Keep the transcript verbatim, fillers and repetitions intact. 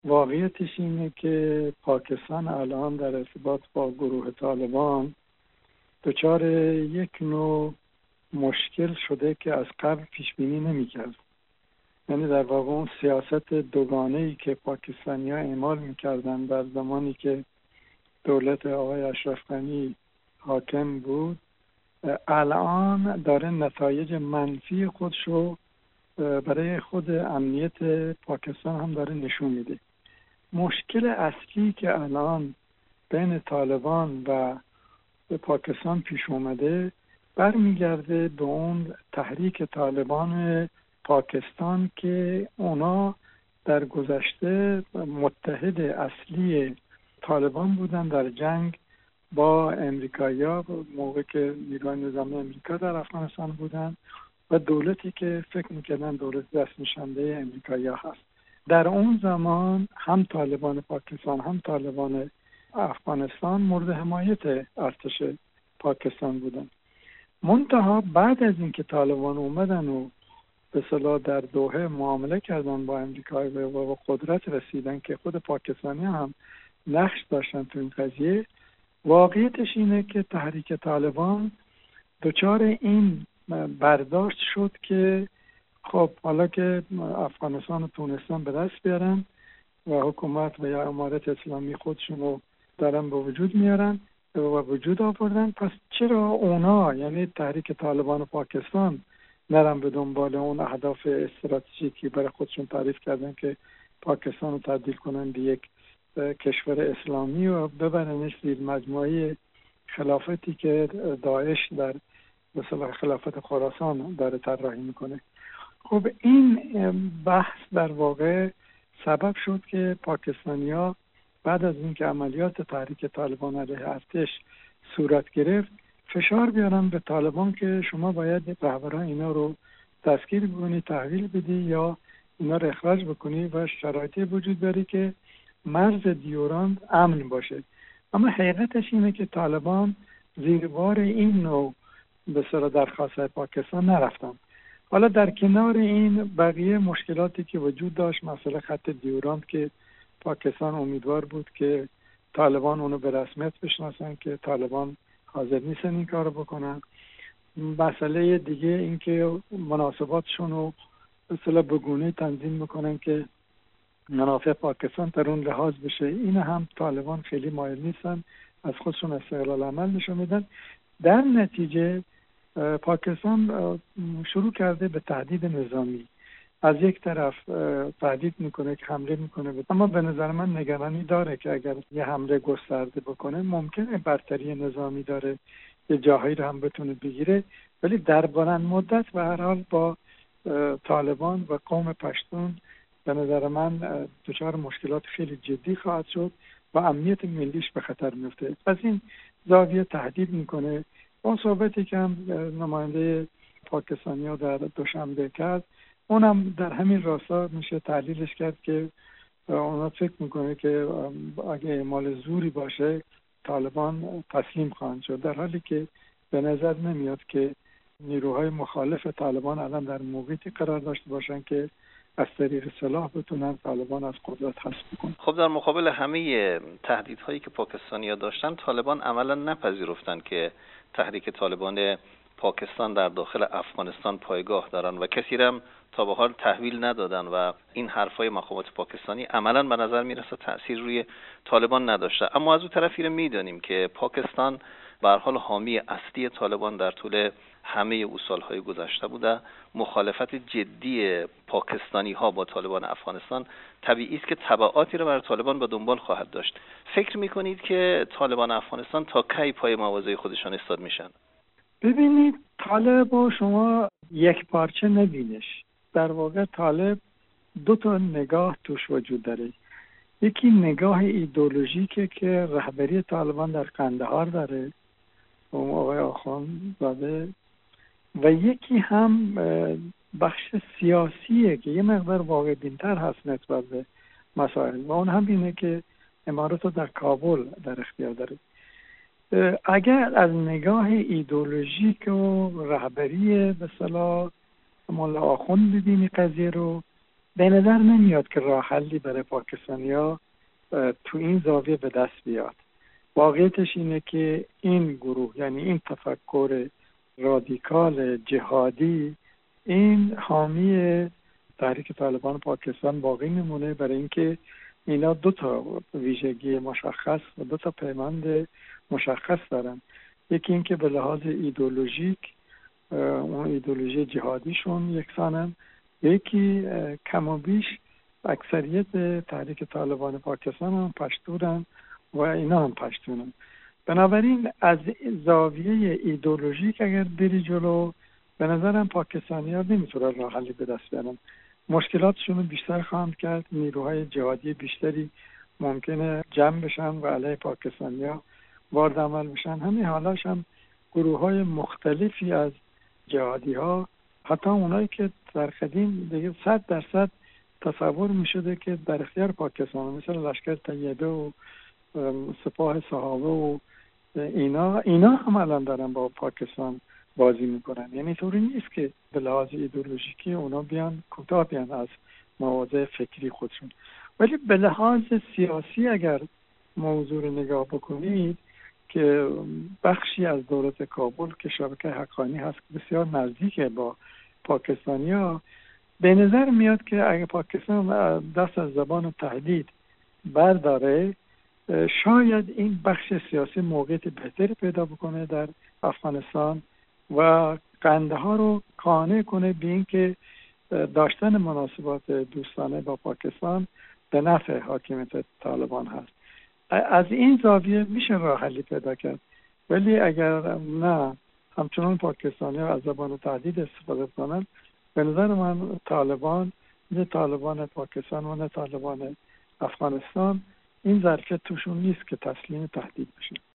واقعیتش اینه که پاکستان الان در ارتباط با گروه طالبان دچار یک نوع مشکل شده که از قبل پیش بینی نمی‌کرد. یعنی در واقع اون سیاست دوگانه‌ای که پاکستانی‌ها اعمال می‌کردن در زمانی که دولت آقای اشرف غنی حاکم بود، الان داره نتایج منفی خودشو برای خود امنیت پاکستان هم داره نشون میده. مشکل اصلی که الان بین طالبان و پاکستان پیش اومده برمیگرده به اون تحریک طالبان پاکستان که اونا در گذشته متحد اصلی طالبان بودن در جنگ با امریکایی‌ها، موقع که نیروهای نظامی امریکا در افغانستان بودن و دولتی که فکر می‌کردن دولت دست نشانده امریکایی‌ها هست. در اون زمان هم طالبان پاکستان هم طالبان افغانستان مورد حمایت ارتش پاکستان بودن. منتها بعد از اینکه طالبان اومدن و به اصطلاح در دوحه معامله کردن با امریکا و قدرت رسیدن که خود پاکستانی هم نقش داشتن تو این قضیه، واقعیتش اینه که تحریک طالبان دچار این برداشت شد که خب حالا که افغانستان و تونستان به دست بیارن و حکومت و یا امارت اسلامی خودشون رو دارن به وجود میارن و وجود آوردن، پس چرا اونا یعنی تحریک طالبان و پاکستان نرم به دنبال اون اهداف استراتژیکی برای خودشون تعریف کردن که پاکستان رو تبدیل کنن به یک کشور اسلامی و ببرنش زیر مجموعه خلافتی که داعش در مثلا خلافت خراسان داره طراحی میکنه. خب این بحث در واقع سبب شد که پاکستانی‌ها بعد از اینکه عملیات تحریک طالبان علیه ارتش صورت گرفت فشار بیارن به طالبان که شما باید رهبران اینا رو دستگیر بکنی، تحویل بدی یا اینا رو اخراج بکنی و شرایطی وجود داره که مرز دیوران امن باشه. اما حقیقتش اینه که طالبان زیر بار این نوع به سر درخواست پاکستان نرفتن. حالا در کنار این بقیه مشکلاتی که وجود داشت، مسئله خط دیوران که پاکستان امیدوار بود که طالبان اونو به رسمیت بشناسن که طالبان حاضر نیستن این کارو بکنن. مسئله دیگه این که مناسباتشون رو به اصطلاح به گونه‌ای تنظیم میکنن که منافع پاکستان در اون لحاظ بشه، این هم طالبان خیلی مایل نیستن، از خودشون استقلال عمل نشون میدن. در نتیجه پاکستان شروع کرده به تهدید نظامی. از یک طرف تهدید میکنه که حمله میکنه، اما به نظر من نگرانی داره که اگر یه حمله گسترده بکنه ممکنه برتری نظامی داره، یه جاهایی رو هم بتونه بگیره، ولی در بلند مدت به هر حال با طالبان و قوم پشتون به نظر من دچار مشکلات خیلی جدی خواهد شد و امنیت ملیش به خطر میفته. از این زاویه تهدید میکنه. اون صحبتی که هم نماینده پاکستانی ها در دوشنبه کرد، اونم در همین راستا میشه تحلیلش کرد که اونا فکر میکنه که اگه اعمال زوری باشه طالبان تسلیم خواهند شد، در حالی که به نظر نمیاد که نیروهای مخالف طالبان الان در موقعیتی قرار داشته باشن که از طریق سلاح بتونن طالبان از قدرت حذف کنن. خب در مقابل همه تهدیدهایی که پاکستانی‌ها داشتن، طالبان عملا نپذیرفتن که تحریک طالبان پاکستان در داخل افغانستان پایگاه دارن و کسی هم تا به حال تحویل ندادن و این حرفای مقامات پاکستانی عملا به نظر میرسه تأثیر روی طالبان نداشته. اما از اون طرفی رو میدونیم که پاکستان به هر حال حامی اصلی طالبان در طول همه اون سالهای گذشته بوده. مخالفت جدی پاکستانی ها با طالبان افغانستان طبیعی است که تبعاتی رو برای طالبان به دنبال خواهد داشت. فکر میکنید که طالبان افغانستان تا کی پای مواضع خودشان ایستاد میشن؟ ببینید، طالب و شما یک پارچه نبینش. در واقع طالب دو تا نگاه توش وجود داره. یکی نگاه ایدئولوژیکه که رهبری طالبان در قندهار داره، اون آقای آخوندزاده، و یکی هم بخش سیاسیه که یه مقدار واقع بین‌تر هست نسبت به مسائل، و اون هم اینه که امارات در کابل در اختیار داره. اگر از نگاه ایدئولوژیک و رهبری به اصطلاح مولا آخوند ببینی قضیه رو، به نظر نمیاد که راه حلی برای پاکستانیا تو این زاویه به دست بیاد. واقعیتش اینه که این گروه، یعنی این تفکر رادیکال جهادی، این حامی تحریک طالبان پاکستان باقی میمونه، برای اینکه اینا دو تا ویژگی مشخص و دو تا پیوند مشخص دارن. یکی اینکه به لحاظ ایدئولوژیک اون ایدئولوژی جهادیشون یکسانن، یکی کم و بیش اکثریت تحریک طالبان پاکستان هم پشتورن و اینا هم پشتونن. بنابراین از زاویه ایدئولوژیک اگر بری جلو، به نظرم پاکستانی ها نمیتونن راه حلی به دست بیارن. مشکلاتشون رو بیشتر خواهند کرد، نیروهای جهادی بیشتری ممکنه جمع بشن و علیه پاکستانی ها وارد عمل بشن. همین حالاش هم گروه های مختلفی از جهادی ها، حتی اونایی که در قدیم دیگه صد درصد تصور می شده که در اختیار پاکستان، مثل لشکر طیبه و سپاه صحابه و اینا اینا هم الان دارن با پاکستان بازی میکنن. یعنی طوری نیست که به لحاظ ایدئولوژیکی اونا بیان کوتاه بیان از مواضع فکری خودشون، ولی به لحاظ سیاسی اگر موضوع رو نگاه بکنید که بخشی از دولت کابل که شبکه حقانی هست بسیار نزدیکه با پاکستانیا، به نظر میاد که اگه پاکستان دست از زبان تهدید برداره، شاید این بخش سیاسی موقعیت بهتری پیدا بکنه در افغانستان و قنده ها رو قانع کنه به این که داشتن مناسبات دوستانه با پاکستان به نفع حاکمیت طالبان هست. از این زاویه میشه راه حلی پیدا کرد، ولی اگر نه همچنان پاکستانی ها از زبان تهدید استفاده کنن، به نظر من طالبان، نه طالبان پاکستان و نه طالبان افغانستان، این ظرفیت توشون نیست که تسلیم تهدید بشه.